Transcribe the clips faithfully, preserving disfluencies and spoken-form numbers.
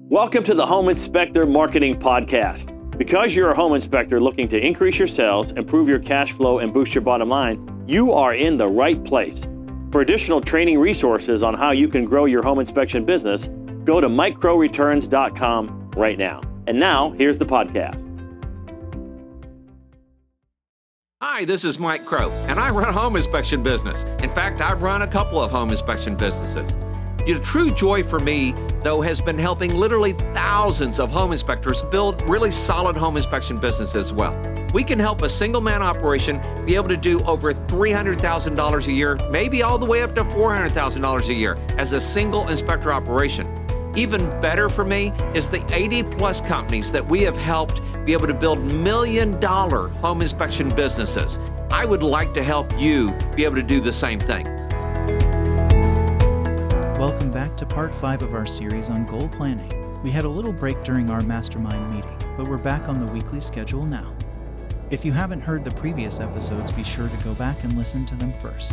Welcome to the Home Inspector Marketing Podcast. Because you're a home inspector looking to increase your sales, improve your cash flow, and boost your bottom line, you are in the right place. For additional training resources on how you can grow your home inspection business, go to mike crow returns dot com right now. And now, here's the podcast. Hi, this is Mike Crow, and I run a home inspection business. In fact, I've run a couple of home inspection businesses. The true joy for me, though, has been helping literally thousands of home inspectors build really solid home inspection businesses as well. We can help a single-man operation be able to do over three hundred thousand dollars a year, maybe all the way up to four hundred thousand dollars a year as a single inspector operation. Even better for me is the eighty plus companies that we have helped be able to build million dollar home inspection businesses. I would like to help you be able to do the same thing. Welcome back to part five of our series on goal planning. We had a little break during our mastermind meeting, but we're back on the weekly schedule now. If you haven't heard the previous episodes, be sure to go back and listen to them first.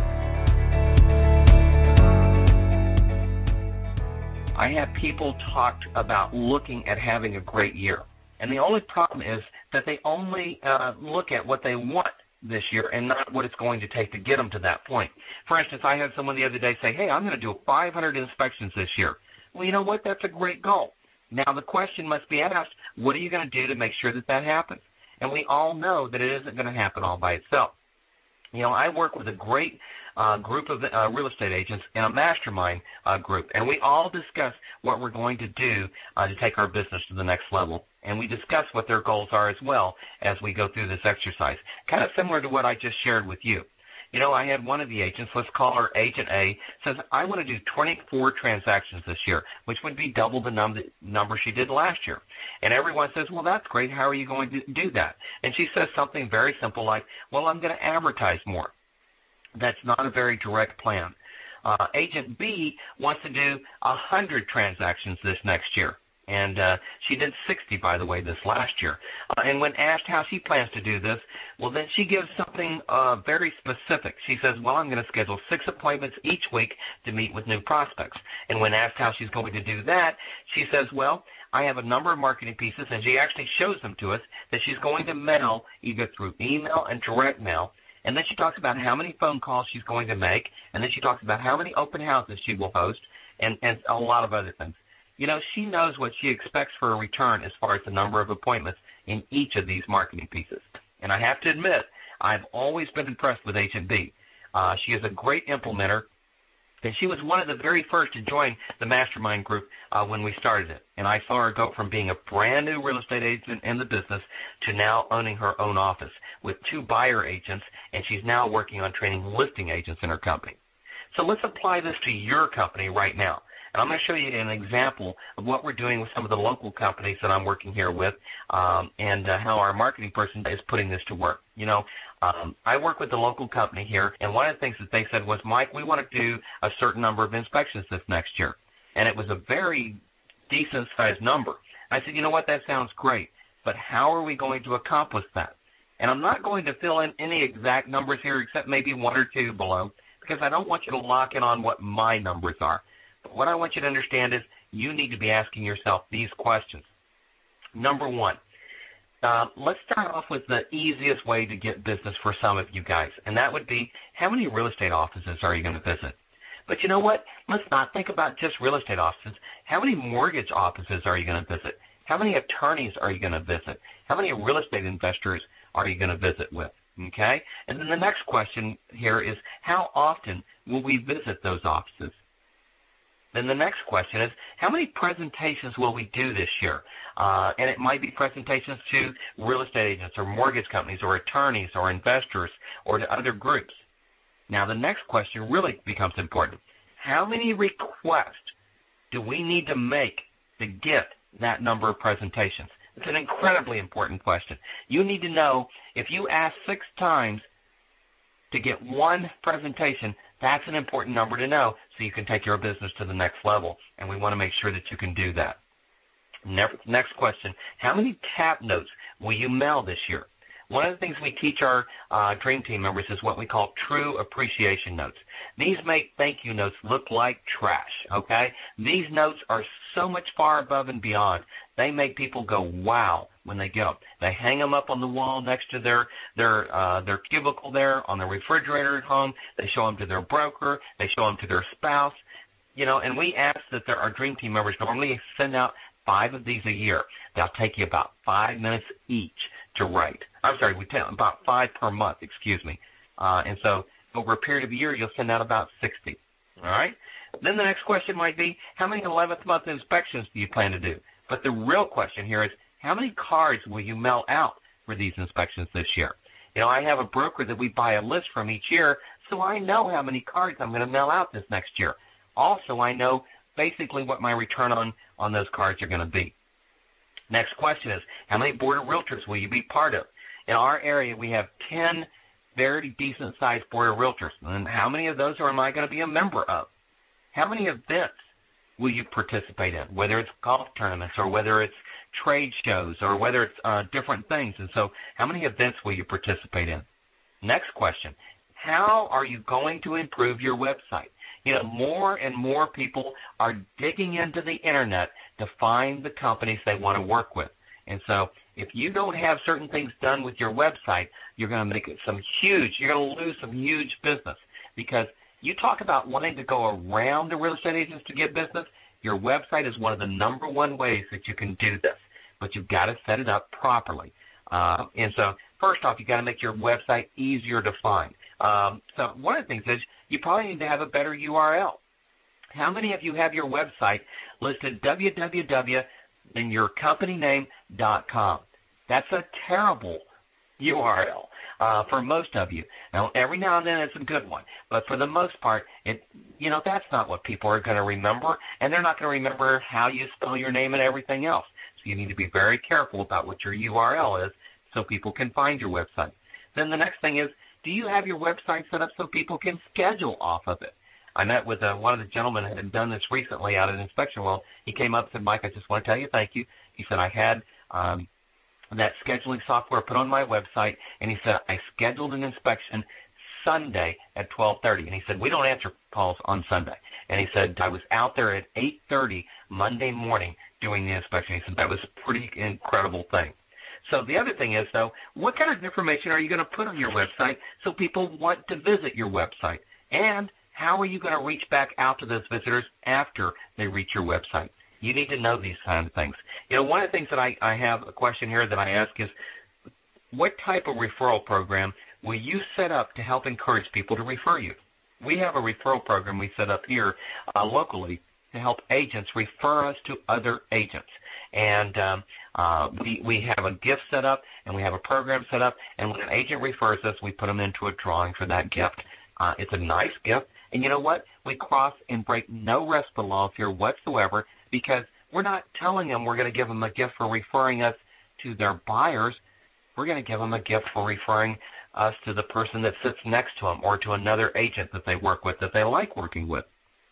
I have people talk about looking at having a great year. And the only problem is that they only uh, look at what they want this year and not what it's going to take to get them to that point. For instance, I had someone the other day say, hey, I'm going to do five hundred inspections this year. Well, you know what? That's a great goal. Now the question must be asked, what are you going to do to make sure that that happens? And we all know that it isn't going to happen all by itself. You know, I work with a great uh, group of uh, real estate agents in a mastermind uh, group, and we all discuss what we're going to do uh, to take our business to the next level. And we discuss what their goals are as well as we go through this exercise, kind of similar to what I just shared with you. You know, I had one of the agents, let's call her Agent A, says, I want to do twenty-four transactions this year, which would be double the num- number she did last year. And everyone says, well, that's great. How are you going to do that? And she says something very simple like, well, I'm going to advertise more. That's not a very direct plan. Uh, Agent B wants to do one hundred transactions this next year. And uh, she did sixty, by the way, this last year. Uh, and when asked how she plans to do this, well, then she gives something uh, very specific. She says, well, I'm going to schedule six appointments each week to meet with new prospects. And when asked how she's going to do that, she says, well, I have a number of marketing pieces, and she actually shows them to us that she's going to mail either through email and direct mail. And then she talks about how many phone calls she's going to make, and then she talks about how many open houses she will host, and, and a lot of other things. You know, she knows what she expects for a return as far as the number of appointments in each of these marketing pieces. And I have to admit, I've always been impressed with Agent B. Uh, she is a great implementer, and she was one of the very first to join the mastermind group uh, when we started it. And I saw her go from being a brand new real estate agent in the business to now owning her own office with two buyer agents, and she's now working on training listing agents in her company. So let's apply this to your company right now. And I'm going to show you an example of what we're doing with some of the local companies that I'm working here with, um, and uh, how our marketing person is putting this to work. You know, um, I work with the local company here, and one of the things that they said was, Mike, we want to do a certain number of inspections this next year. And it was a very decent-sized number. I said, you know what, that sounds great, but how are we going to accomplish that? And I'm not going to fill in any exact numbers here except maybe one or two below, because I don't want you to lock in on what my numbers are. What I want you to understand is you need to be asking yourself these questions. Number one, uh, let's start off with the easiest way to get business for some of you guys, and that would be, how many real estate offices are you going to visit? But you know what? Let's not think about just real estate offices. How many mortgage offices are you going to visit? How many attorneys are you going to visit? How many real estate investors are you going to visit with? Okay? And then the next question here is, how often will we visit those offices? Then the next question is, how many presentations will we do this year? Uh, and it might be presentations to real estate agents or mortgage companies or attorneys or investors or to other groups. Now, the next question really becomes important. How many requests do we need to make to get that number of presentations? It's an incredibly important question. You need to know, if you ask six times to get one presentation, that's an important number to know so you can take your business to the next level, and we want to make sure that you can do that. Next question, how many tap notes will you mail this year? One of the things we teach our uh, Dream Team members is what we call true appreciation notes. These make thank you notes look like trash, okay? These notes are so much far above and beyond. They make people go, wow, when they get them. They hang them up on the wall next to their their uh, their cubicle there on the refrigerator at home. They show them to their broker. They show them to their spouse. You know, and we ask that there, our Dream Team members normally send out five of these a year. They'll take you about five minutes each to write. I'm sorry, we tell about five per month, excuse me. Uh, and so over a period of a year, you'll send out about sixty. All right? Then the next question might be, how many eleventh month inspections do you plan to do? But the real question here is, how many cards will you mail out for these inspections this year? You know, I have a broker that we buy a list from each year, so I know how many cards I'm going to mail out this next year. Also, I know basically what my return on, on those cards are going to be. Next question is, how many board of realtors will you be part of? In our area, we have ten very decent-sized board of realtors. And how many of those are am I going to be a member of? How many events will you participate in, whether it's golf tournaments or whether it's trade shows or whether it's uh, different things? And so how many events will you participate in? Next question, how are you going to improve your website? You know, more and more people are digging into the internet to find the companies they want to work with. And so if you don't have certain things done with your website, you're going to make it some huge, you're going to lose some huge business, because you talk about wanting to go around the real estate agents to get business. Your website is one of the number one ways that you can do this, but you've got to set it up properly. Uh, and so first off, you've got to make your website easier to find. Um, so one of the things is you probably need to have a better U R L. How many of you have your website listed w w w dot your company name dot com? That's a terrible U R L uh, for most of you. Now, every now and then it's a good one, but for the most part, it you know that's not what people are going to remember, and they're not going to remember how you spell your name and everything else. So you need to be very careful about what your U R L is so people can find your website. Then the next thing is, do you have your website set up so people can schedule off of it? I met with uh, one of the gentlemen that had done this recently out at Inspection World. He came up and said, Mike, I just want to tell you thank you. He said, I had um, that scheduling software put on my website, and he said, I scheduled an inspection Sunday at twelve thirty. And he said, we don't answer calls on Sunday. And he said, I was out there at eight thirty Monday morning doing the inspection. He said, that was a pretty incredible thing. So the other thing is, though, what kind of information are you going to put on your website so people want to visit your website? And how are you going to reach back out to those visitors after they reach your website? You need to know these kind of things. You know, one of the things that I, I have a question here that I ask is, what type of referral program will you set up to help encourage people to refer you? We have a referral program we set up here uh, locally to help agents refer us to other agents. And um, uh, we, we have a gift set up, and we have a program set up, and when an agent refers us, we put them into a drawing for that gift. Uh, it's a nice gift, and you know what? We cross and break no RESPA laws here whatsoever, because we're not telling them we're going to give them a gift for referring us to their buyers. We're going to give them a gift for referring us to the person that sits next to them or to another agent that they work with that they like working with.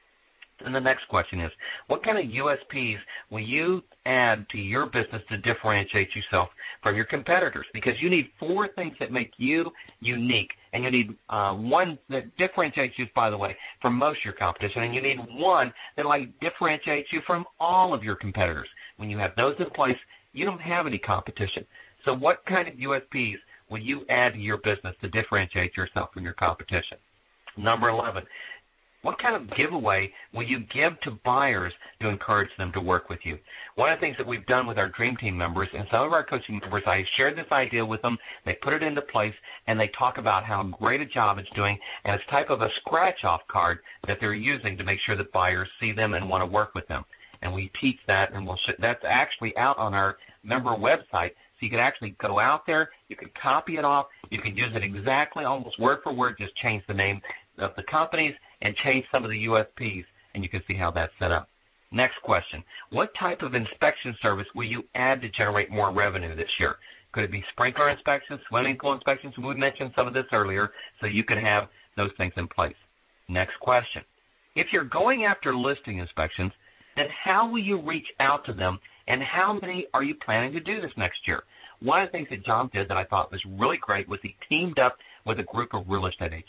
And the next question is, what kind of U S Ps will you add to your business to differentiate yourself from your competitors? Because you need four things that make you unique, and you need uh, one that differentiates you, by the way, from most of your competition, and you need one that like differentiates you from all of your competitors. When you have those in place, you don't have any competition. So what kind of U S Ps will you add to your business to differentiate yourself from your competition? Number eleven. What kind of giveaway will you give to buyers to encourage them to work with you? One of the things that we've done with our Dream Team members and some of our coaching members, I shared this idea with them, they put it into place, and they talk about how great a job it's doing, and it's type of a scratch-off card that they're using to make sure that buyers see them and want to work with them. And we teach that, and we'll sh- that's actually out on our member website. So you can actually go out there, you can copy it off, you can use it exactly, almost word for word, just change the name of the companies and change some of the U S Ps, and you can see how that's set up. Next question, what type of inspection service will you add to generate more revenue this year? Could it be sprinkler inspections, swimming pool inspections? We mentioned some of this earlier, so you can have those things in place. Next question, if you're going after listing inspections, then how will you reach out to them, and how many are you planning to do this next year? One of the things that John did that I thought was really great was he teamed up with a group of real estate agents.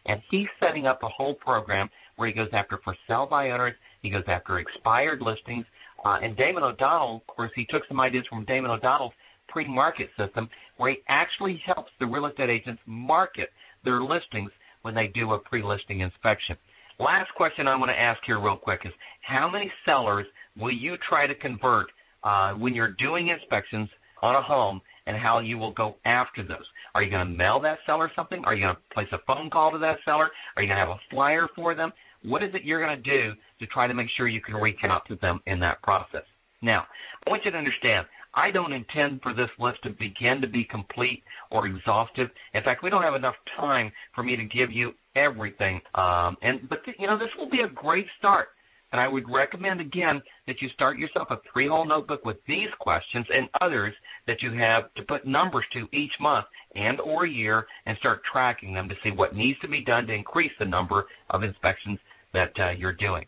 And he's setting up a whole program where he goes after for sale by owners, he goes after expired listings. Uh, and Damon O'Donnell, of course, he took some ideas from Damon O'Donnell's pre-market system where he actually helps the real estate agents market their listings when they do a pre-listing inspection. Last question I want to ask here real quick is, how many sellers will you try to convert uh, when you're doing inspections on a home, and how you will go after those? Are you going to mail that seller something? Are you going to place a phone call to that seller? Are you going to have a flyer for them? What is it you're going to do to try to make sure you can reach out to them in that process? Now, I want you to understand, I don't intend for this list to begin to be complete or exhaustive. In fact, we don't have enough time for me to give you everything. Um, and but th- you know, this will be a great start. And I would recommend, again, that you start yourself a three-hole notebook with these questions and others that you have to put numbers to each month and or year, and start tracking them to see what needs to be done to increase the number of inspections that uh, you're doing.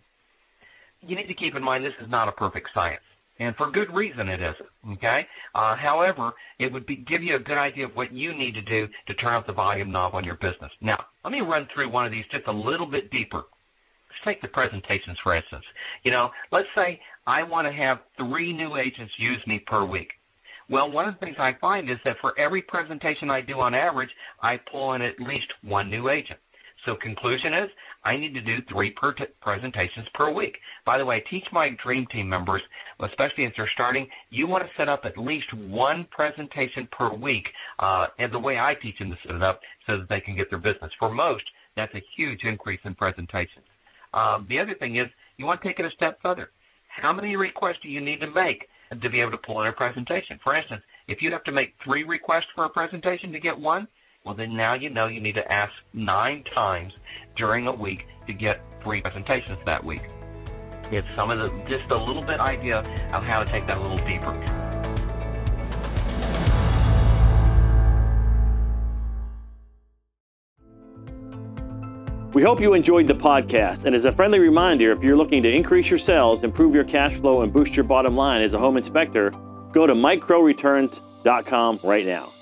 You need to keep in mind this is not a perfect science, and for good reason it isn't, okay? Uh, however, it would be, give you a good idea of what you need to do to turn up the volume knob on your business. Now, let me run through one of these just a little bit deeper. Let's take the presentations, for instance. You know, let's say I want to have three new agents use me per week. Well, one of the things I find is that for every presentation I do on average, I pull in at least one new agent. So conclusion is, I need to do three per t- presentations per week. By the way, I teach my Dream Team members, especially as they're starting, you want to set up at least one presentation per week, uh, and the way I teach them to set it up so that they can get their business. For most, that's a huge increase in presentations. Um, the other thing is, you want to take it a step further. How many requests do you need to make to be able to pull in a presentation? For instance, if you have to make three requests for a presentation to get one, well, then now you know you need to ask nine times during a week to get three presentations that week. It's some of the, just a little bit idea of how to take that a little deeper. We hope you enjoyed the podcast, and as a friendly reminder, if you're looking to increase your sales, improve your cash flow, and boost your bottom line as a home inspector, go to mike crow returns dot com right now.